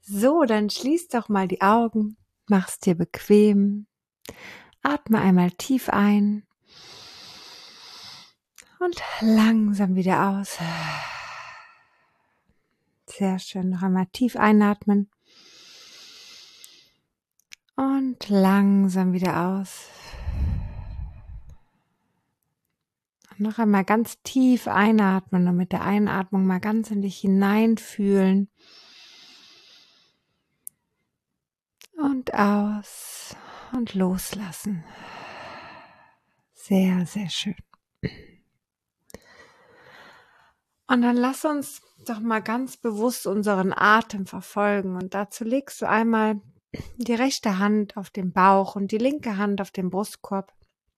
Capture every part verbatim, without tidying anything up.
So, dann schließ doch mal die Augen, mach's dir bequem, atme einmal tief ein und langsam wieder aus. Sehr schön, noch einmal tief einatmen und langsam wieder aus. Und noch einmal ganz tief einatmen und mit der Einatmung mal ganz in dich hineinfühlen. Und aus und loslassen. Sehr, sehr schön. Und dann lass uns doch mal ganz bewusst unseren Atem verfolgen. Und dazu legst du einmal die rechte Hand auf den Bauch und die linke Hand auf den Brustkorb.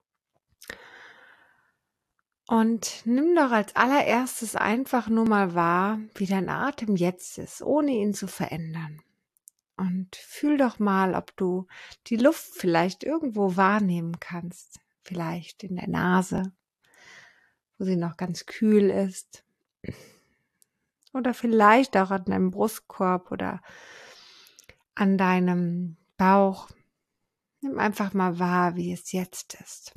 Und nimm doch als allererstes einfach nur mal wahr, wie dein Atem jetzt ist, ohne ihn zu verändern. Und fühl doch mal, ob du die Luft vielleicht irgendwo wahrnehmen kannst. Vielleicht in der Nase, wo sie noch ganz kühl ist. Oder vielleicht auch an deinem Brustkorb oder an deinem Bauch. Nimm einfach mal wahr, wie es jetzt ist.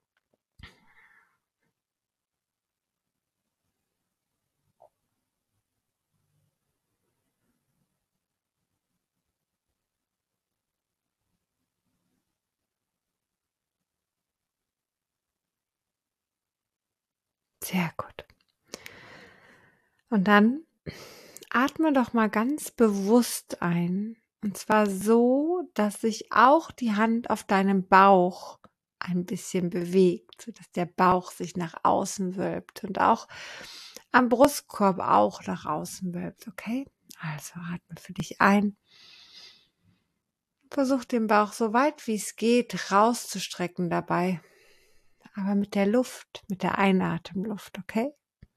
Sehr gut. Und dann atme doch mal ganz bewusst ein. Und zwar so, dass sich auch die Hand auf deinem Bauch ein bisschen bewegt, sodass der Bauch sich nach außen wölbt und auch am Brustkorb auch nach außen wölbt, okay? Also atme für dich ein. Versuch den Bauch so weit wie es geht rauszustrecken dabei, aber mit der Luft, mit der Einatemluft, okay?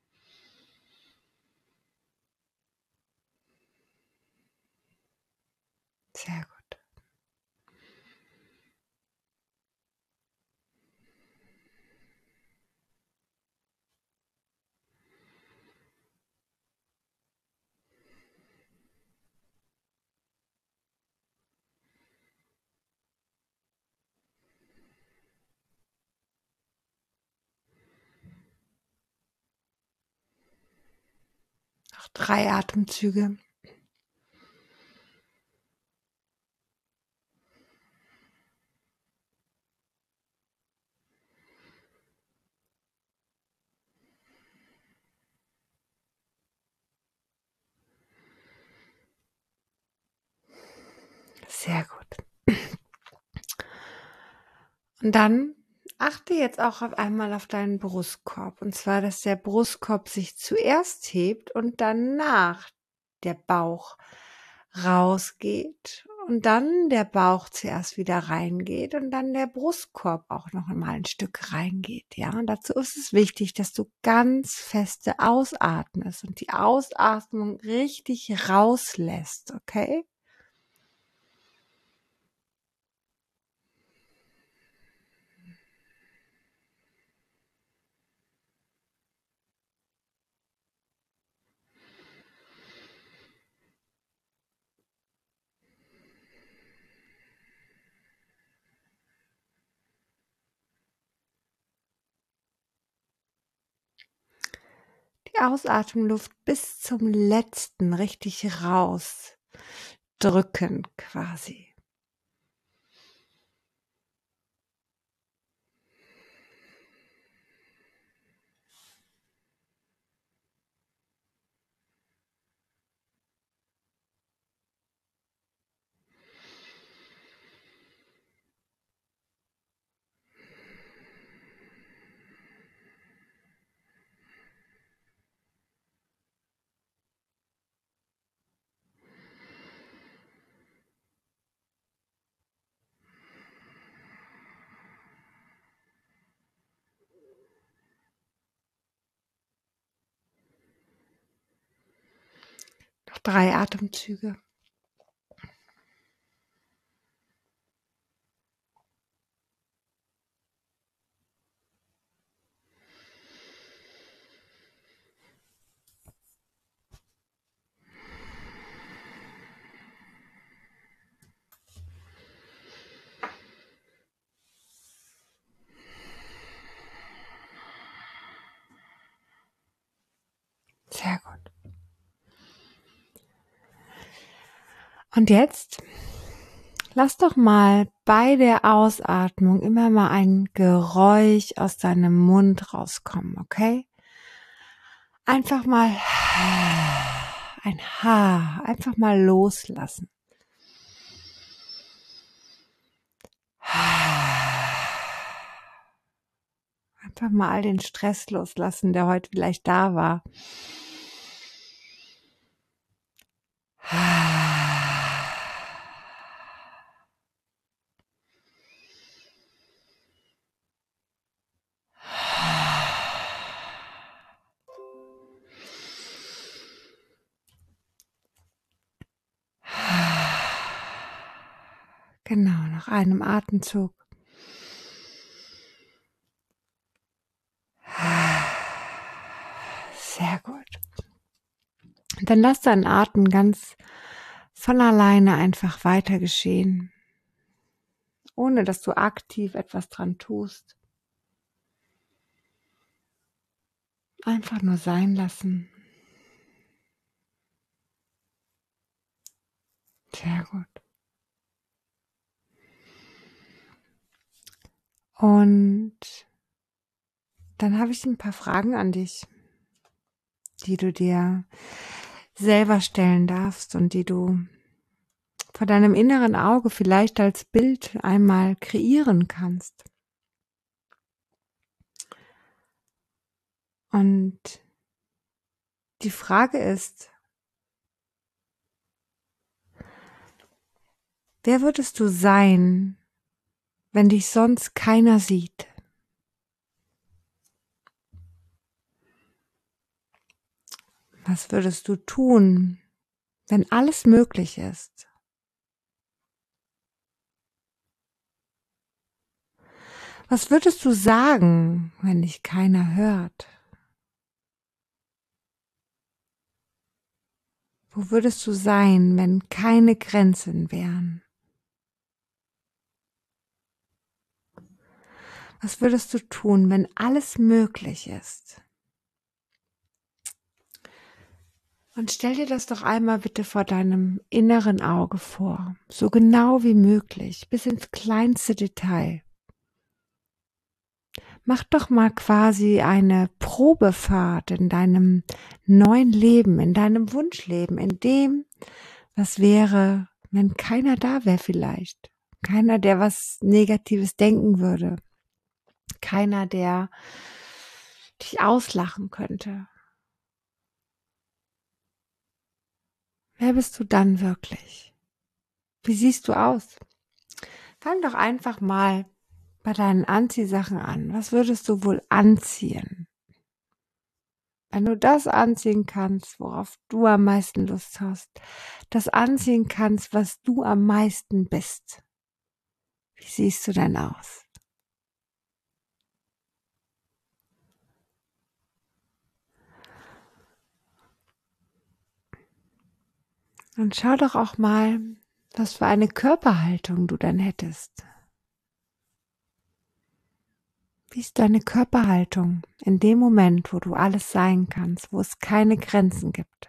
Sehr gut. Noch drei Atemzüge. Sehr gut. Und dann achte jetzt auch auf einmal auf deinen Brustkorb. Und zwar, dass der Brustkorb sich zuerst hebt und danach der Bauch rausgeht und dann der Bauch zuerst wieder reingeht und dann der Brustkorb auch noch einmal ein Stück reingeht. Ja, und dazu ist es wichtig, dass du ganz feste ausatmest und die Ausatmung richtig rauslässt, okay? Die Ausatemluft bis zum letzten richtig raus drücken quasi. Noch drei Atemzüge. Und jetzt lass doch mal bei der Ausatmung immer mal ein Geräusch aus deinem Mund rauskommen, okay? Einfach mal ein Haar, einfach mal loslassen. Einfach mal all den Stress loslassen, der heute vielleicht da war. Genau, nach einem Atemzug. Sehr gut. Und dann lass deinen Atem ganz von alleine einfach weiter geschehen, ohne dass du aktiv etwas dran tust. Einfach nur sein lassen. Sehr gut. Und dann habe ich ein paar Fragen an dich, die du dir selber stellen darfst und die du vor deinem inneren Auge vielleicht als Bild einmal kreieren kannst. Und die Frage ist, wer würdest du sein, wenn dich sonst keiner sieht? Was würdest du tun, wenn alles möglich ist? Was würdest du sagen, wenn dich keiner hört? Wo würdest du sein, wenn keine Grenzen wären? Was würdest du tun, wenn alles möglich ist? Und stell dir das doch einmal bitte vor deinem inneren Auge vor, so genau wie möglich, bis ins kleinste Detail. Mach doch mal quasi eine Probefahrt in deinem neuen Leben, in deinem Wunschleben, in dem, was wäre, wenn keiner da wäre vielleicht. Keiner, der was Negatives denken würde. Keiner, der dich auslachen könnte. Wer bist du dann wirklich? Wie siehst du aus? Fang doch einfach mal bei deinen Anziehsachen an. Was würdest du wohl anziehen? Wenn du das anziehen kannst, worauf du am meisten Lust hast, das anziehen kannst, was du am meisten bist. Wie siehst du denn aus? Und schau doch auch mal, was für eine Körperhaltung du dann hättest. Wie ist deine Körperhaltung in dem Moment, wo du alles sein kannst, wo es keine Grenzen gibt?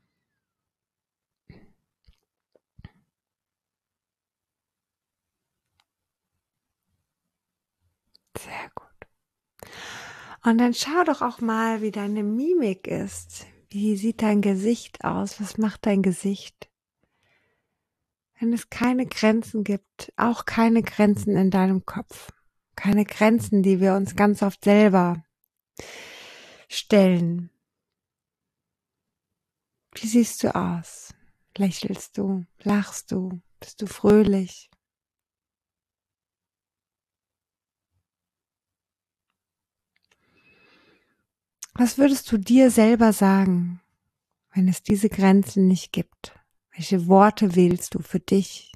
Sehr gut. Und dann schau doch auch mal, wie deine Mimik ist. Wie sieht dein Gesicht aus? Was macht dein Gesicht? Wenn es keine Grenzen gibt, auch keine Grenzen in deinem Kopf. Keine Grenzen, die wir uns ganz oft selber stellen. Wie siehst du aus? Lächelst du? Lachst du? Bist du fröhlich? Was würdest du dir selber sagen, wenn es diese Grenzen nicht gibt? Welche Worte wählst du für dich?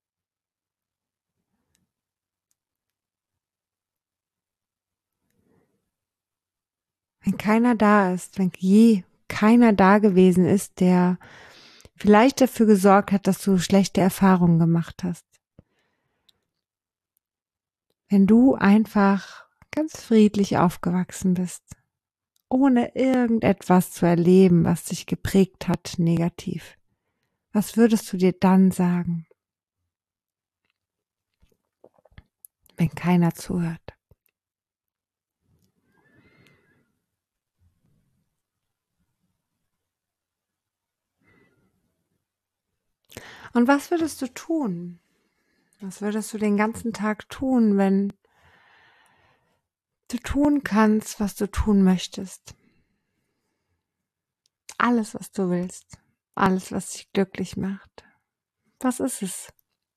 Wenn keiner da ist, wenn je keiner da gewesen ist, der vielleicht dafür gesorgt hat, dass du schlechte Erfahrungen gemacht hast. Wenn du einfach ganz friedlich aufgewachsen bist, ohne irgendetwas zu erleben, was dich geprägt hat, negativ. Was würdest du dir dann sagen, wenn keiner zuhört? Und was würdest du tun? Was würdest du den ganzen Tag tun, wenn du tun kannst, was du tun möchtest? Alles, was du willst. Alles, was dich glücklich macht. Was ist es?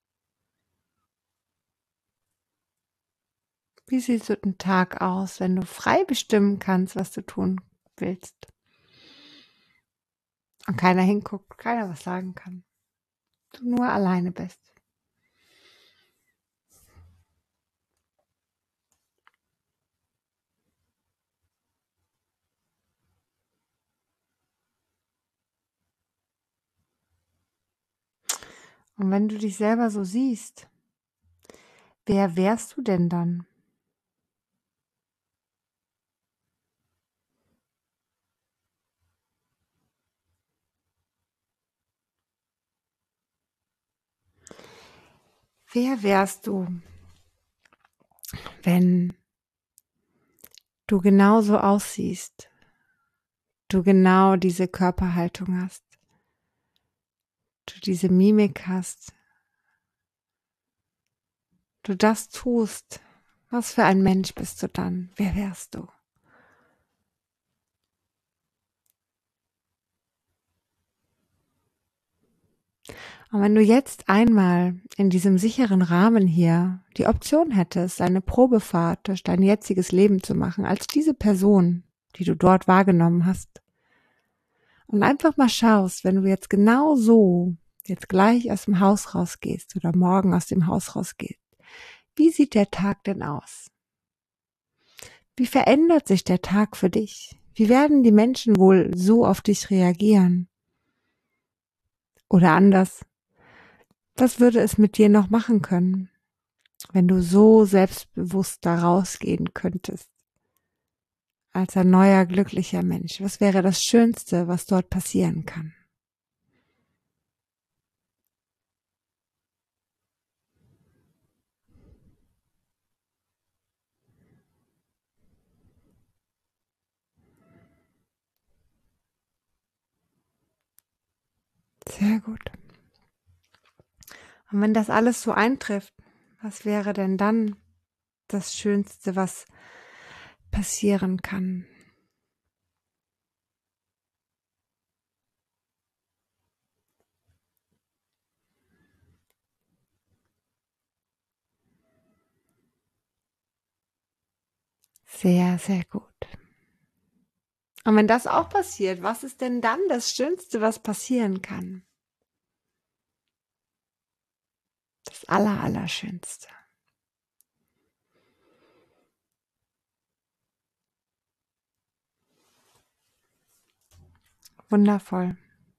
Wie sieht so ein Tag aus, wenn du frei bestimmen kannst, was du tun willst? Und keiner hinguckt, keiner was sagen kann. Du nur alleine bist. Und wenn du dich selber so siehst, wer wärst du denn dann? Wer wärst du, wenn du genauso aussiehst, du genau diese Körperhaltung hast, du diese Mimik hast, du das tust? Was für ein Mensch bist du dann? Wer wärst du? Und wenn du jetzt einmal in diesem sicheren Rahmen hier die Option hättest, eine Probefahrt durch dein jetziges Leben zu machen, als diese Person, die du dort wahrgenommen hast, und einfach mal schaust, wenn du jetzt genau so jetzt gleich aus dem Haus rausgehst oder morgen aus dem Haus rausgehst, wie sieht der Tag denn aus? Wie verändert sich der Tag für dich? Wie werden die Menschen wohl so auf dich reagieren? Oder anders, was würde es mit dir noch machen können, wenn du so selbstbewusst da rausgehen könntest? Als ein neuer, glücklicher Mensch. Was wäre das Schönste, was dort passieren kann? Sehr gut. Und wenn das alles so eintrifft, was wäre denn dann das Schönste, was passieren kann? Sehr, sehr gut. Und wenn das auch passiert, was ist denn dann das Schönste, was passieren kann? Das Aller, Allerschönste. Wundervoll.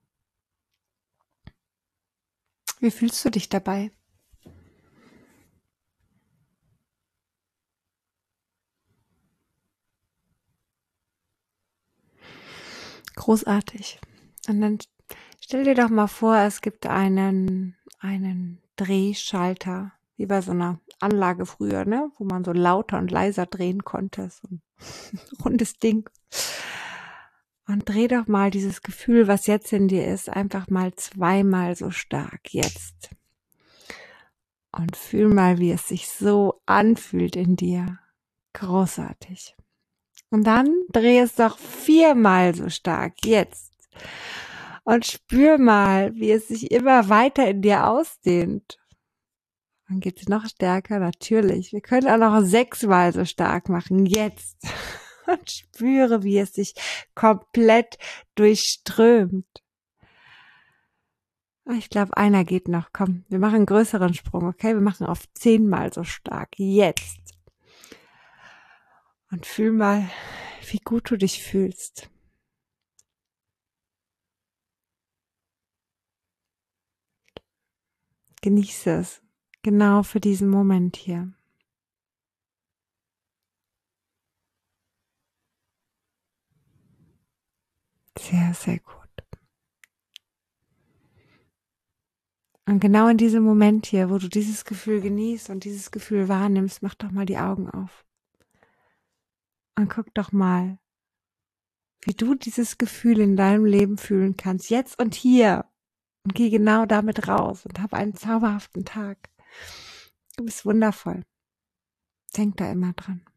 Wie fühlst du dich dabei? Großartig. Und dann stell dir doch mal vor, es gibt einen, einen Drehschalter, wie bei so einer Anlage früher, ne, wo man so lauter und leiser drehen konnte. So ein rundes Ding. Und dreh doch mal dieses Gefühl, was jetzt in dir ist, einfach mal zweimal so stark jetzt. Und fühl mal, wie es sich so anfühlt in dir. Großartig. Und dann dreh es doch viermal so stark jetzt. Und spür mal, wie es sich immer weiter in dir ausdehnt. Dann geht es noch stärker, natürlich. Wir können auch noch sechsmal so stark machen, jetzt. Und spüre, wie es sich komplett durchströmt. Ich glaube, einer geht noch. Komm, wir machen einen größeren Sprung, okay? Wir machen auf zehnmal so stark, jetzt. Und fühl mal, wie gut du dich fühlst. Genieße es. Genau für diesen Moment hier. Sehr, sehr gut. Und genau in diesem Moment hier, wo du dieses Gefühl genießt und dieses Gefühl wahrnimmst, mach doch mal die Augen auf. Und guck doch mal, wie du dieses Gefühl in deinem Leben fühlen kannst, jetzt und hier. Und geh genau damit raus und hab einen zauberhaften Tag. Du bist wundervoll. Denk da immer dran.